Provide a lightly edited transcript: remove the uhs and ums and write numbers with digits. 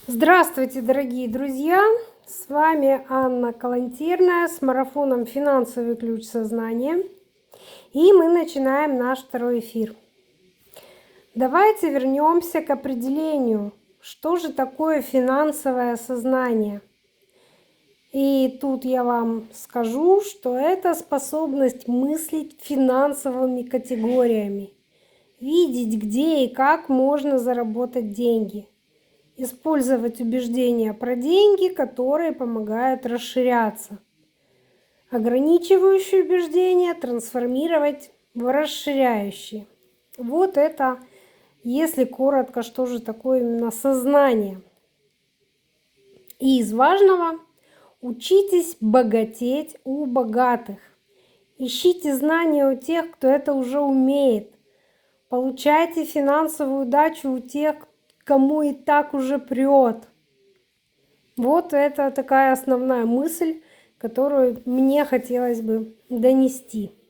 Здравствуйте, дорогие друзья! С вами Анна Калантерная с марафоном «Финансовый ключ сознания». И мы начинаем наш второй эфир. Давайте вернемся к определению, что же такое финансовое сознание. И тут я вам скажу, что это способность мыслить финансовыми категориями, видеть, где и как можно заработать деньги, использовать убеждения про деньги, которые помогают расширяться, ограничивающие убеждения трансформировать в расширяющие. Вот это, если коротко, что же такое именно сознание. И из важного: учитесь богатеть у богатых. Ищите знания у тех, кто это уже умеет. Получайте финансовую удачу у тех, кому и так уже прет. Вот это такая основная мысль, которую мне хотелось бы донести.